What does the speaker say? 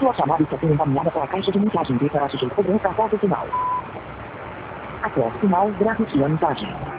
Sua chamada está sendo encaminhada para a caixa de mensagem para assistir cobrança após o sinal. Após o sinal, grave sua mensagem.